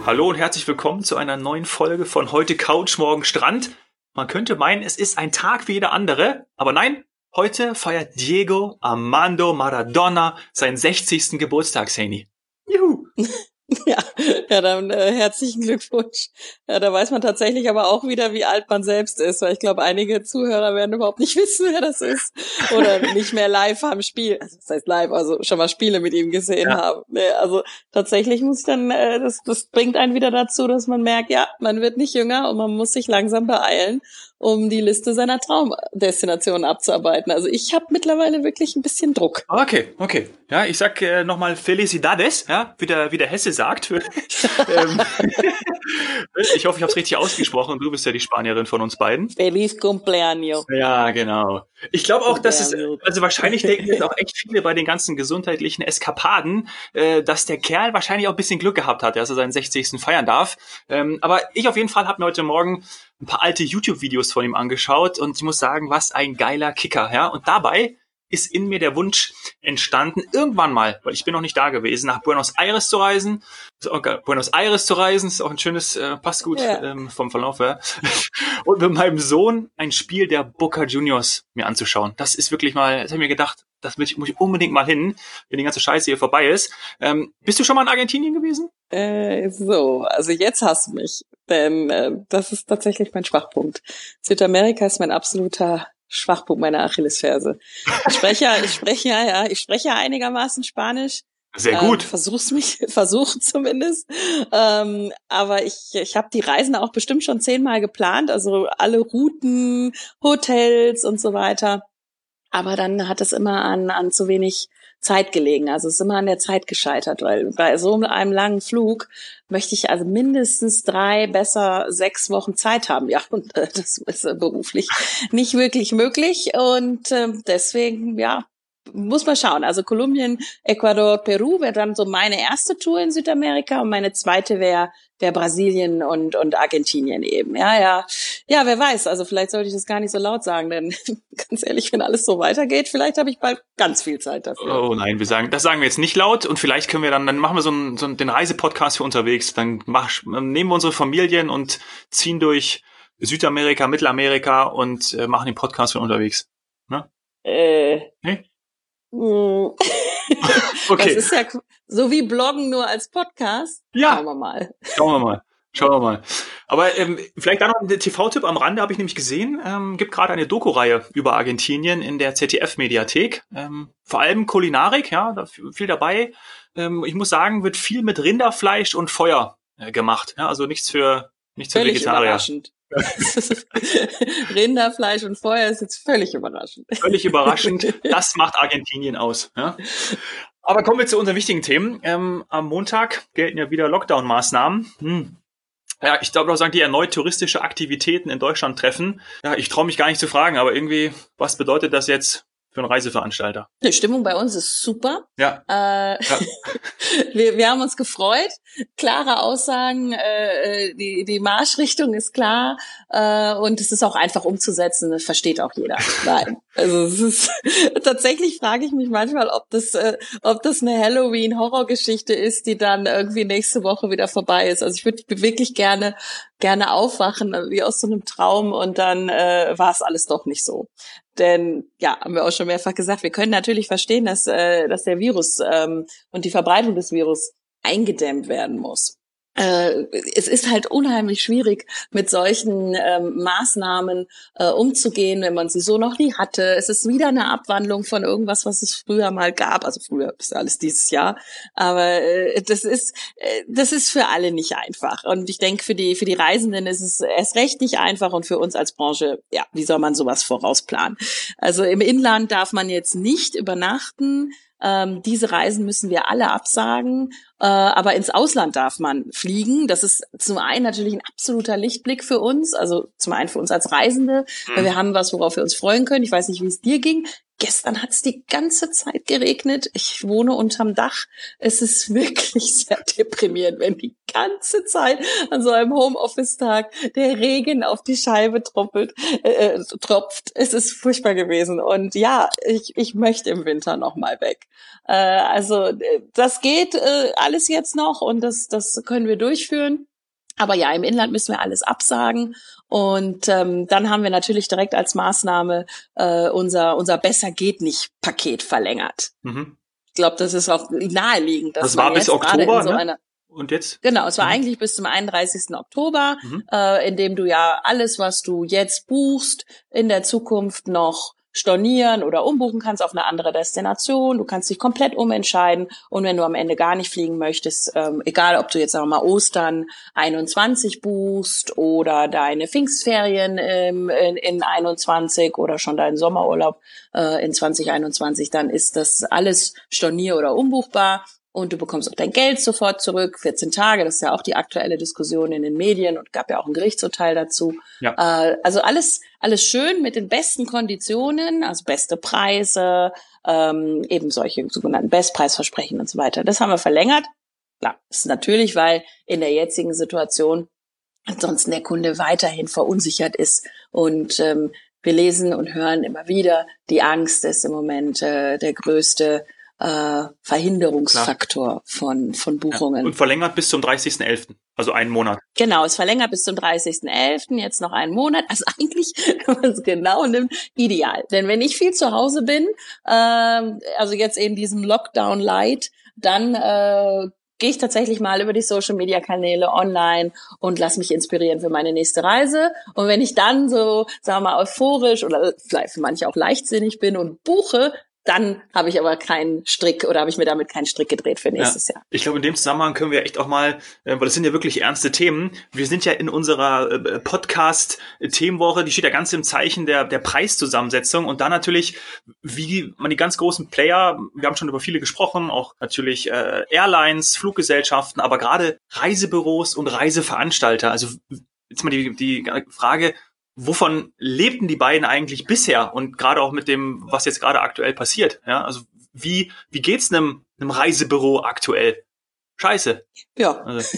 Hallo und herzlich willkommen zu einer neuen Folge von Heute Couch, morgen Strand. Man könnte meinen, es ist ein Tag wie jeder andere, aber nein, heute feiert Diego Armando Maradona seinen 60. Geburtstag, Saini. Juhu! Ja, dann herzlichen Glückwunsch. Ja, da weiß man tatsächlich aber auch wieder, wie alt man selbst ist, weil ich glaube, einige Zuhörer werden überhaupt nicht wissen, wer das ist oder nicht mehr live am Spiel, also das heißt live, also schon mal Spiele mit ihm gesehen haben. Also tatsächlich muss ich dann, das bringt einen wieder dazu, dass man merkt, ja, man wird nicht jünger und man muss sich langsam beeilen, um die Liste seiner Traumdestinationen abzuarbeiten. Also ich habe mittlerweile wirklich ein bisschen Druck. Okay. Ja, ich sag nochmal Felicidades, ja, wie der Hesse sagt. Ich hoffe, ich habe es richtig ausgesprochen. Du bist ja die Spanierin von uns beiden. Feliz cumpleaños. Ja, genau. Ich glaube auch, dass es, also wahrscheinlich denken jetzt auch echt viele bei den ganzen gesundheitlichen Eskapaden, dass der Kerl wahrscheinlich auch ein bisschen Glück gehabt hat, dass er seinen 60. feiern darf. Aber ich auf jeden Fall habe mir heute Morgen ein paar alte YouTube-Videos von ihm angeschaut und ich muss sagen, was ein geiler Kicker, ja. Und dabei ist in mir der Wunsch entstanden, irgendwann mal, weil ich bin noch nicht da gewesen, nach Buenos Aires zu reisen. Buenos Aires zu reisen ist auch ein schönes, passt gut vom Verlauf her. Und mit meinem Sohn ein Spiel der Boca Juniors mir anzuschauen. Das ist wirklich mal, das habe ich mir gedacht, das muss ich unbedingt mal hin, wenn die ganze Scheiße hier vorbei ist. Bist du schon mal in Argentinien gewesen? Also jetzt hast du mich, denn das ist tatsächlich mein Schwachpunkt. Südamerika ist mein absoluter Schwachpunkt, meiner Achillesferse. Ich spreche einigermaßen Spanisch. Sehr gut. Versuch zumindest. Aber ich habe die Reisen auch bestimmt schon 10-mal geplant, also alle Routen, Hotels und so weiter. Aber dann hat es immer an zu wenig Zeit gelegen. Also es ist immer an der Zeit gescheitert, weil bei so einem langen Flug möchte ich also mindestens 3, besser 6 Wochen Zeit haben. Ja, und das ist beruflich nicht wirklich möglich. Und deswegen, ja, muss man schauen. Also Kolumbien, Ecuador, Peru wäre dann so meine erste Tour in Südamerika und meine zweite wäre Brasilien und Argentinien eben. Ja, wer weiß. Also vielleicht sollte ich das gar nicht so laut sagen, denn ganz ehrlich, wenn alles so weitergeht, vielleicht habe ich bald ganz viel Zeit dafür. Oh nein, das sagen wir jetzt nicht laut und vielleicht können wir dann machen wir den Reisepodcast für unterwegs. Dann nehmen wir unsere Familien und ziehen durch Südamerika, Mittelamerika und machen den Podcast für unterwegs. Ne? Nee? Okay. Das ist ja so wie Bloggen nur als Podcast. Ja. Schauen wir mal. Aber vielleicht da noch ein TV-Tipp am Rande, habe ich nämlich gesehen. Gibt gerade eine Doku-Reihe über Argentinien in der ZDF-Mediathek. Vor allem Kulinarik, ja, da viel dabei. Ich muss sagen, wird viel mit Rinderfleisch und Feuer gemacht. Ja, also nichts für Vegetarier. Überraschend. Rinderfleisch und Feuer ist jetzt völlig überraschend. Völlig überraschend. Das macht Argentinien aus. Ja? Aber kommen wir zu unseren wichtigen Themen. Am Montag gelten ja wieder Lockdown-Maßnahmen. Ja, ich glaube auch sagen, die erneut touristische Aktivitäten in Deutschland treffen. Ja, ich traue mich gar nicht zu fragen, aber irgendwie, was bedeutet das jetzt für einen Reiseveranstalter? Die Stimmung bei uns ist super. Ja. Wir haben uns gefreut. Klare Aussagen, die Marschrichtung ist klar und es ist auch einfach umzusetzen. Das versteht auch jeder. Nein, also es ist tatsächlich frage ich mich manchmal, ob das eine Halloween-Horrorgeschichte ist, die dann irgendwie nächste Woche wieder vorbei ist. Also ich würde wirklich gerne aufwachen, wie aus so einem Traum und dann war es alles doch nicht so. Denn, ja, haben wir auch schon mehrfach gesagt, wir können natürlich verstehen, dass der Virus und die Verbreitung des Virus eingedämmt werden muss. Es ist halt unheimlich schwierig, mit solchen Maßnahmen umzugehen, wenn man sie so noch nie hatte. Es ist wieder eine Abwandlung von irgendwas, was es früher mal gab. Also früher ist alles dieses Jahr. Aber das ist für alle nicht einfach. Und ich denke, für die Reisenden ist es erst recht nicht einfach. Und für uns als Branche, ja, wie soll man sowas vorausplanen? Also im Inland darf man jetzt nicht übernachten. Diese Reisen müssen wir alle absagen, aber ins Ausland darf man fliegen. Das ist zum einen natürlich ein absoluter Lichtblick für uns, also zum einen für uns als Reisende, weil wir haben was, worauf wir uns freuen können. Ich weiß nicht, wie es dir ging. Gestern hat es die ganze Zeit geregnet. Ich wohne unterm Dach. Es ist wirklich sehr deprimierend, wenn die ganze Zeit an so einem Homeoffice-Tag der Regen auf die Scheibe tropft. Es ist furchtbar gewesen. Und ja, ich möchte im Winter noch mal weg. Das geht alles jetzt noch und das können wir durchführen. Aber ja, im Inland müssen wir alles absagen. Und dann haben wir natürlich direkt als Maßnahme unser Besser-geht-nicht-Paket verlängert. Mhm. Ich glaube, das ist auch naheliegend. Das war bis Oktober, ne? Und jetzt? Genau, es war eigentlich bis zum 31. Oktober, in dem du ja alles, was du jetzt buchst, in der Zukunft noch stornieren oder umbuchen kannst auf eine andere Destination. Du kannst dich komplett umentscheiden. Und wenn du am Ende gar nicht fliegen möchtest, egal ob du jetzt sagen wir mal Ostern 21 buchst oder deine Pfingstferien in 21 oder schon deinen Sommerurlaub in 2021, dann ist das alles stornier- oder umbuchbar. Und du bekommst auch dein Geld sofort zurück, 14 Tage, das ist ja auch die aktuelle Diskussion in den Medien und gab ja auch ein Gerichtsurteil dazu. Ja. Also alles schön mit den besten Konditionen, also beste Preise, eben solche sogenannten Bestpreisversprechen und so weiter. Das haben wir verlängert. Klar, das ist natürlich, weil in der jetzigen Situation ansonsten der Kunde weiterhin verunsichert ist und wir lesen und hören immer wieder, die Angst ist im Moment der größte Verhinderungsfaktor von Buchungen. Ja. Und verlängert bis zum 30.11., also einen Monat. Genau, es verlängert bis zum 30.11., jetzt noch einen Monat. Also eigentlich, wenn man es genau nimmt, ideal. Denn wenn ich viel zu Hause bin, also jetzt in diesem Lockdown Light, dann gehe ich tatsächlich mal über die Social-Media-Kanäle online und lass mich inspirieren für meine nächste Reise. Und wenn ich dann so, sagen wir mal, euphorisch oder vielleicht für manche auch leichtsinnig bin und buche, dann habe ich aber keinen Strick oder habe ich mir damit keinen Strick gedreht für nächstes Jahr. Ich glaube, in dem Zusammenhang können wir echt auch mal, weil das sind ja wirklich ernste Themen. Wir sind ja in unserer Podcast-Themenwoche, die steht ja ganz im Zeichen der Preiszusammensetzung und da natürlich, wie man die ganz großen Player, wir haben schon über viele gesprochen, auch natürlich Airlines, Fluggesellschaften, aber gerade Reisebüros und Reiseveranstalter. Also jetzt mal die Frage, wovon lebten die beiden eigentlich bisher und gerade auch mit dem, was jetzt gerade aktuell passiert? Ja, also wie geht's einem Reisebüro aktuell? Scheiße. Ja. Also.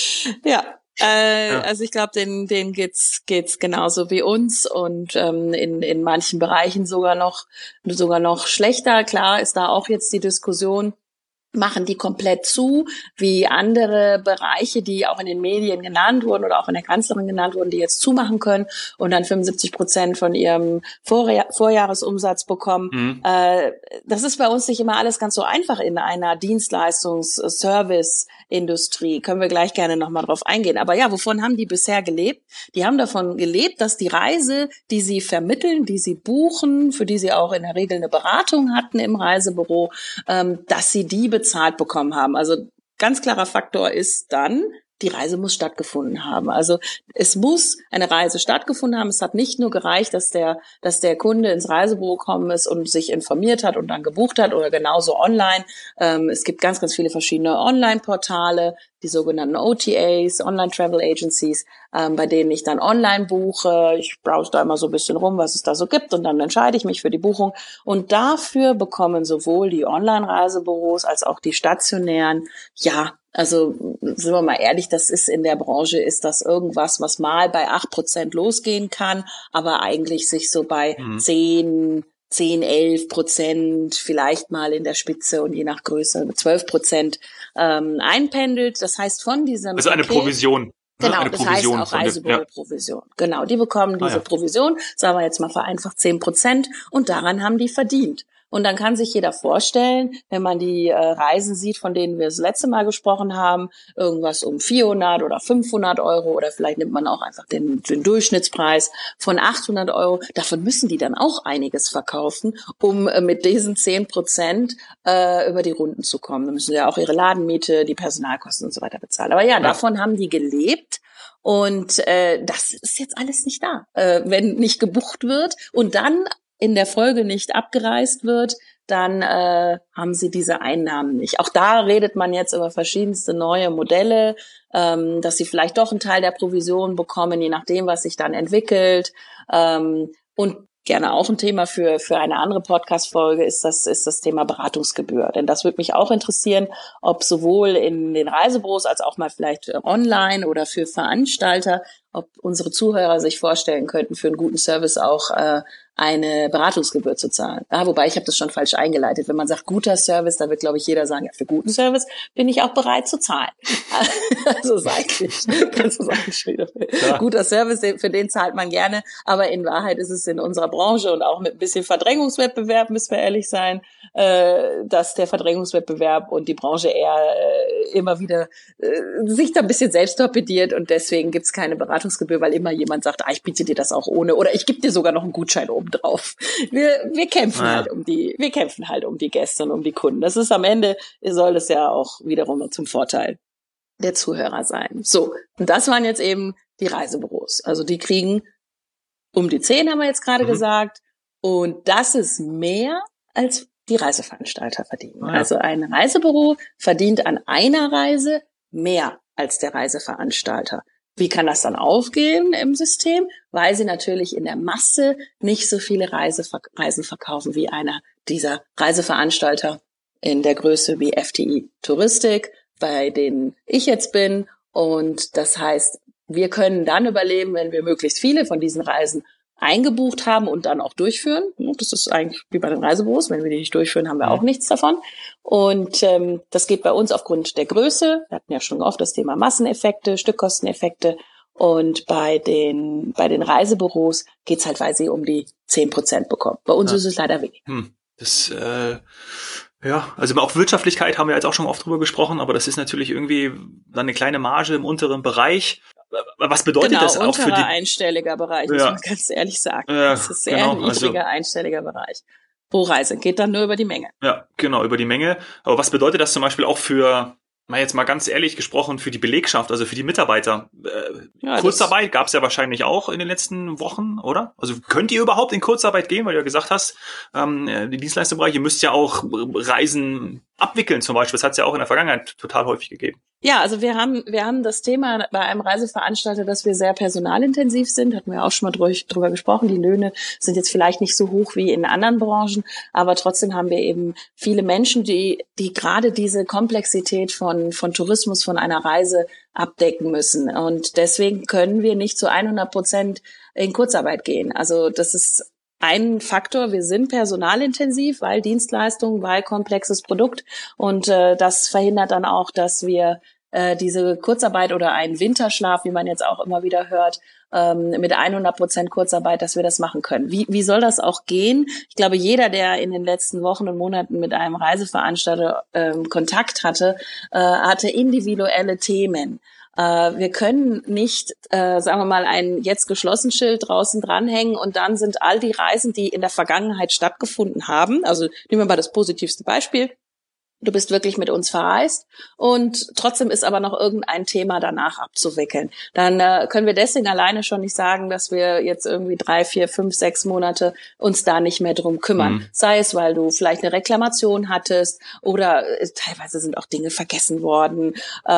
Also ich glaube, denen geht's genauso wie uns und in manchen Bereichen sogar noch schlechter. Klar ist da auch jetzt die Diskussion, machen die komplett zu, wie andere Bereiche, die auch in den Medien genannt wurden oder auch von der Kanzlerin genannt wurden, die jetzt zumachen können und dann 75% von ihrem Vorjahresumsatz bekommen. Mhm. Das ist bei uns nicht immer alles ganz so einfach in einer Dienstleistungs-Service-Industrie. Können wir gleich gerne nochmal drauf eingehen. Aber ja, wovon haben die bisher gelebt? Die haben davon gelebt, dass die Reise, die sie vermitteln, die sie buchen, für die sie auch in der Regel eine Beratung hatten im Reisebüro, dass sie die bezahlt bekommen haben. Also ganz klarer Faktor ist dann, die Reise muss stattgefunden haben. Also es muss eine Reise stattgefunden haben. Es hat nicht nur gereicht, dass der Kunde ins Reisebüro gekommen ist und sich informiert hat und dann gebucht hat oder genauso online. Es gibt ganz, ganz viele verschiedene Online-Portale, die sogenannten OTAs, Online Travel Agencies, bei denen ich dann online buche. Ich browse da immer so ein bisschen rum, was es da so gibt und dann entscheide ich mich für die Buchung. Und dafür bekommen sowohl die Online-Reisebüros als auch die stationären, also sind wir mal ehrlich, das ist in der Branche, ist das irgendwas, was mal bei 8% losgehen kann, aber eigentlich sich so bei 11%, vielleicht mal in der Spitze und je nach Größe 12% einpendelt. Das heißt von diesem... Also eine Provision. Genau, das heißt auch Reisebüro-Provision. Genau, die bekommen diese Provision, sagen wir jetzt mal vereinfacht 10% und daran haben die verdient. Und dann kann sich jeder vorstellen, wenn man die Reisen sieht, von denen wir das letzte Mal gesprochen haben, irgendwas um 400 oder 500 Euro oder vielleicht nimmt man auch einfach den Durchschnittspreis von 800 Euro. Davon müssen die dann auch einiges verkaufen, um mit diesen 10% über die Runden zu kommen. Da müssen sie ja auch ihre Ladenmiete, die Personalkosten und so weiter bezahlen. Aber davon haben die gelebt. Und das ist jetzt alles nicht da, wenn nicht gebucht wird und dann in der Folge nicht abgereist wird, dann haben sie diese Einnahmen nicht. Auch da redet man jetzt über verschiedenste neue Modelle, dass sie vielleicht doch einen Teil der Provision bekommen, je nachdem, was sich dann entwickelt. Und gerne auch ein Thema für eine andere Podcast-Folge, ist das Thema Beratungsgebühr. Denn das würde mich auch interessieren, ob sowohl in den Reisebüros als auch mal vielleicht online oder für Veranstalter, ob unsere Zuhörer sich vorstellen könnten, für einen guten Service auch eine Beratungsgebühr zu zahlen. Ja, wobei, ich habe das schon falsch eingeleitet. Wenn man sagt guter Service, dann wird, glaube ich, jeder sagen, ja, für guten Service bin ich auch bereit zu zahlen. Also seitlich kannst du sagen, guter Service, für den zahlt man gerne. Aber in Wahrheit ist es in unserer Branche und auch mit ein bisschen Verdrängungswettbewerb, müssen wir ehrlich sein, dass der Verdrängungswettbewerb und die Branche eher immer wieder sich da ein bisschen selbst torpediert, und deswegen gibt's keine Beratungsgebühr, weil immer jemand sagt, ich biete dir das auch ohne, oder ich gebe dir sogar noch einen Gutschein obendrauf. Wir kämpfen halt um die Gäste und um die Kunden. Das ist am Ende, soll es ja auch wiederum zum Vorteil der Zuhörer sein. So, und das waren jetzt eben die Reisebüros. Also die kriegen um die 10, haben wir jetzt gerade gesagt, und das ist mehr als die Reiseveranstalter verdienen. Also ein Reisebüro verdient an einer Reise mehr als der Reiseveranstalter. Wie kann das dann aufgehen im System? Weil sie natürlich in der Masse nicht so viele Reisen verkaufen wie einer dieser Reiseveranstalter in der Größe wie FTI Touristik, bei denen ich jetzt bin. Und das heißt, wir können dann überleben, wenn wir möglichst viele von diesen Reisen eingebucht haben und dann auch durchführen. Das ist eigentlich wie bei den Reisebüros. Wenn wir die nicht durchführen, haben wir auch nichts davon. Und das geht bei uns aufgrund der Größe. Wir hatten ja schon oft das Thema Masseneffekte, Stückkosteneffekte. Und bei den Reisebüros geht's halt, weil sie um die 10% bekommen. Bei uns ist es leider weniger. Das, also auch Wirtschaftlichkeit haben wir jetzt auch schon oft drüber gesprochen, aber das ist natürlich irgendwie dann eine kleine Marge im unteren Bereich. Was bedeutet das auch für die... einstelliger Bereich, muss man ganz ehrlich sagen. Das ist sehr niedriger einstelliger Bereich. Pro Reise geht dann nur über die Menge. Ja, genau, über die Menge. Aber was bedeutet das zum Beispiel auch für, jetzt mal ganz ehrlich gesprochen, für die Belegschaft, also für die Mitarbeiter? Kurzarbeit gab es ja wahrscheinlich auch in den letzten Wochen, oder? Also könnt ihr überhaupt in Kurzarbeit gehen, weil du ja gesagt hast, die Dienstleistungsbereich, ihr müsst ja auch Reisen abwickeln zum Beispiel. Das hat es ja auch in der Vergangenheit total häufig gegeben. Ja, also wir haben das Thema bei einem Reiseveranstalter, dass wir sehr personalintensiv sind, hatten wir auch schon mal drüber gesprochen. Die Löhne sind jetzt vielleicht nicht so hoch wie in anderen Branchen, aber trotzdem haben wir eben viele Menschen, die gerade diese Komplexität von Tourismus, von einer Reise abdecken müssen. Und deswegen können wir nicht zu 100% in Kurzarbeit gehen. Also das ist ein Faktor. Wir sind personalintensiv, weil Dienstleistung, weil komplexes Produkt, und das verhindert dann auch, dass wir diese Kurzarbeit oder einen Winterschlaf, wie man jetzt auch immer wieder hört, mit 100% Kurzarbeit, dass wir das machen können. Wie soll das auch gehen? Ich glaube, jeder, der in den letzten Wochen und Monaten mit einem Reiseveranstalter Kontakt hatte, hatte individuelle Themen. Wir können nicht, sagen wir mal, ein jetzt geschlossen Schild draußen dranhängen und dann sind all die Reisen, die in der Vergangenheit stattgefunden haben, also nehmen wir mal das positivste Beispiel, du bist wirklich mit uns verreist und trotzdem ist aber noch irgendein Thema danach abzuwickeln. Dann können wir deswegen alleine schon nicht sagen, dass wir jetzt irgendwie 3, 4, 5, 6 Monate uns da nicht mehr drum kümmern. Sei es, weil du vielleicht eine Reklamation hattest oder teilweise sind auch Dinge vergessen worden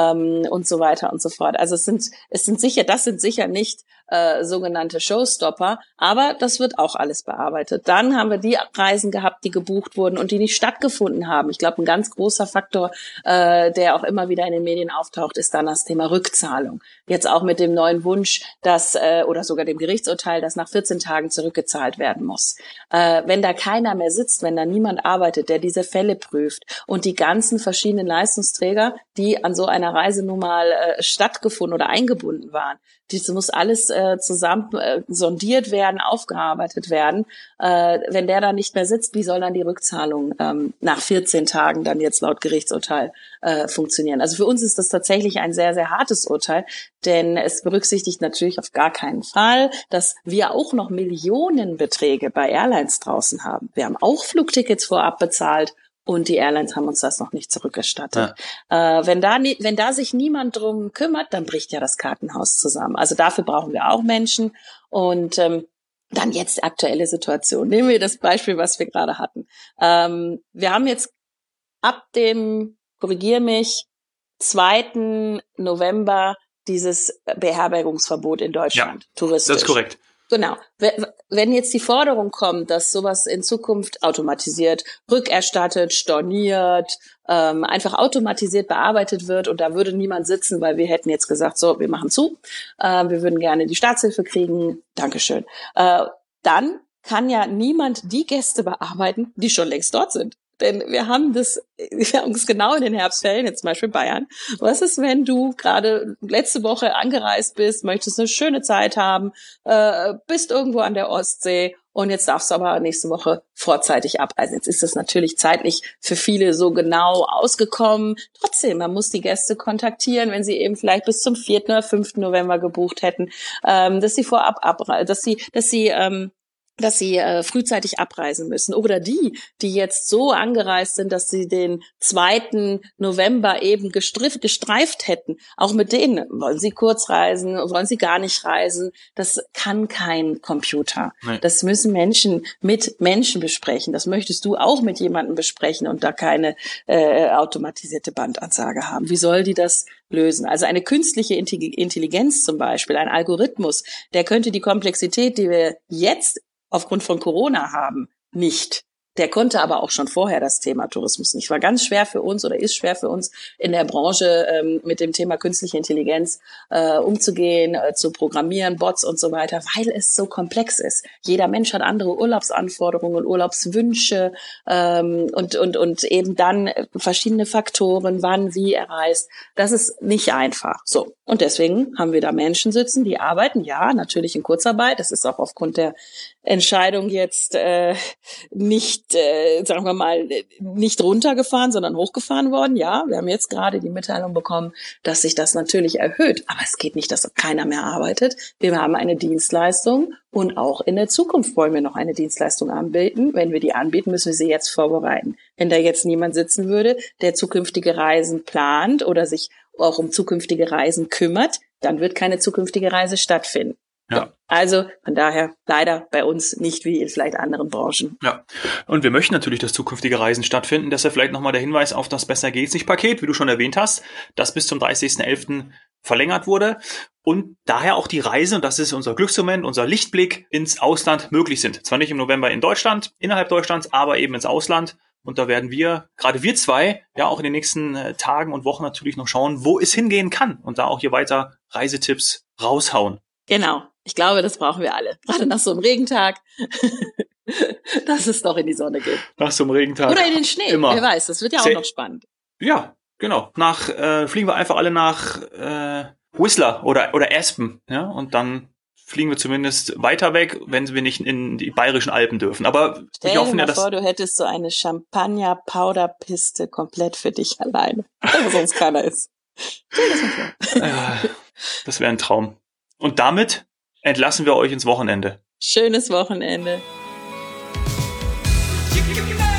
und so weiter und so fort. Also das sind sicher nicht sogenannte Showstopper, aber das wird auch alles bearbeitet. Dann haben wir die Reisen gehabt, die gebucht wurden und die nicht stattgefunden haben. Ich glaube, ein ganz großer Faktor, der auch immer wieder in den Medien auftaucht, ist dann das Thema Rückzahlung. Jetzt auch mit dem neuen Wunsch, dass oder sogar dem Gerichtsurteil, dass nach 14 Tagen zurückgezahlt werden muss. Wenn da keiner mehr sitzt, wenn da niemand arbeitet, der diese Fälle prüft und die ganzen verschiedenen Leistungsträger, die an so einer Reise nun mal stattgefunden oder eingebunden waren, das muss alles zusammen sondiert werden, aufgearbeitet werden. Wenn der da nicht mehr sitzt, wie soll dann die Rückzahlung nach 14 Tagen dann jetzt laut Gerichtsurteil funktionieren? Also für uns ist das tatsächlich ein sehr, sehr hartes Urteil, denn es berücksichtigt natürlich auf gar keinen Fall, dass wir auch noch Millionenbeträge bei Airlines draußen haben. Wir haben auch Flugtickets vorab bezahlt. Und die Airlines haben uns das noch nicht zurückerstattet. Ja. Wenn da sich niemand drum kümmert, dann bricht ja das Kartenhaus zusammen. Also dafür brauchen wir auch Menschen. Und dann jetzt die aktuelle Situation. Nehmen wir das Beispiel, was wir gerade hatten. Wir haben jetzt ab dem, korrigier mich, 2. November dieses Beherbergungsverbot in Deutschland. Ja, touristisch. Das ist korrekt. Genau. Wenn jetzt die Forderung kommt, dass sowas in Zukunft automatisiert, rückerstattet, storniert, einfach automatisiert bearbeitet wird und da würde niemand sitzen, weil wir hätten jetzt gesagt, so, wir machen zu, wir würden gerne die Staatshilfe kriegen, Dankeschön. Dann kann ja niemand die Gäste bearbeiten, die schon längst dort sind. Denn wir haben es genau in den Herbstferien, jetzt zum Beispiel Bayern. Was ist, wenn du gerade letzte Woche angereist bist, möchtest eine schöne Zeit haben, bist irgendwo an der Ostsee und jetzt darfst du aber nächste Woche vorzeitig abreisen. Jetzt ist das natürlich zeitlich für viele so genau ausgekommen. Trotzdem, man muss die Gäste kontaktieren, wenn sie eben vielleicht bis zum 4. oder 5. November gebucht hätten, dass sie vorab abreisen, dass sie frühzeitig abreisen müssen. Oder die jetzt so angereist sind, dass sie den 2. November eben gestreift hätten. Auch mit denen. Wollen sie kurz reisen? Wollen sie gar nicht reisen? Das kann kein Computer. Nee. Das müssen Menschen mit Menschen besprechen. Das möchtest du auch mit jemandem besprechen und da keine automatisierte Bandansage haben. Wie soll die das lösen? Also eine künstliche Intelligenz zum Beispiel, ein Algorithmus, der könnte die Komplexität, die wir jetzt aufgrund von Corona haben, nicht. Der konnte aber auch schon vorher das Thema Tourismus nicht. War ganz schwer für uns oder ist schwer für uns in der Branche mit dem Thema künstliche Intelligenz umzugehen, zu programmieren, Bots und so weiter, weil es so komplex ist. Jeder Mensch hat andere Urlaubsanforderungen, Urlaubswünsche und eben dann verschiedene Faktoren, wann, wie er reist. Das ist nicht einfach. So. Und deswegen haben wir da Menschen sitzen, die arbeiten, ja, natürlich in Kurzarbeit. Das ist auch aufgrund der Entscheidung jetzt nicht, sagen wir mal, nicht runtergefahren, sondern hochgefahren worden. Ja, wir haben jetzt gerade die Mitteilung bekommen, dass sich das natürlich erhöht. Aber es geht nicht, dass keiner mehr arbeitet. Wir haben eine Dienstleistung und auch in der Zukunft wollen wir noch eine Dienstleistung anbieten. Wenn wir die anbieten, müssen wir sie jetzt vorbereiten. Wenn da jetzt niemand sitzen würde, der zukünftige Reisen plant oder sich auch um zukünftige Reisen kümmert, dann wird keine zukünftige Reise stattfinden. Ja. Also von daher leider bei uns nicht wie in vielleicht anderen Branchen. Ja, und wir möchten natürlich, dass zukünftige Reisen stattfinden. Deshalb vielleicht nochmal der Hinweis auf das Besser geht's nicht Paket, wie du schon erwähnt hast, das bis zum 30.11. verlängert wurde und daher auch die Reisen, und das ist unser Glücksmoment, unser Lichtblick, ins Ausland möglich sind. Zwar nicht im November in Deutschland, innerhalb Deutschlands, aber eben ins Ausland. Und da werden wir, gerade wir zwei, ja auch in den nächsten Tagen und Wochen natürlich noch schauen, wo es hingehen kann und da auch hier weiter Reisetipps raushauen. Genau. Ich glaube, das brauchen wir alle. Gerade nach so einem Regentag, dass es doch in die Sonne geht. Nach so einem Regentag. Oder in den Schnee. Immer. Wer weiß, das wird ja auch noch spannend. Ja, genau. Fliegen wir einfach alle nach Whistler oder Aspen, ja, und dann fliegen wir zumindest weiter weg, wenn wir nicht in die bayerischen Alpen dürfen. Aber stell dir mal vor, du hättest so eine Champagner-Powder-Piste komplett für dich alleine, wo sonst keiner ist. Stell dir das mal vor. Das wäre ein Traum. Und damit entlassen wir euch ins Wochenende. Schönes Wochenende.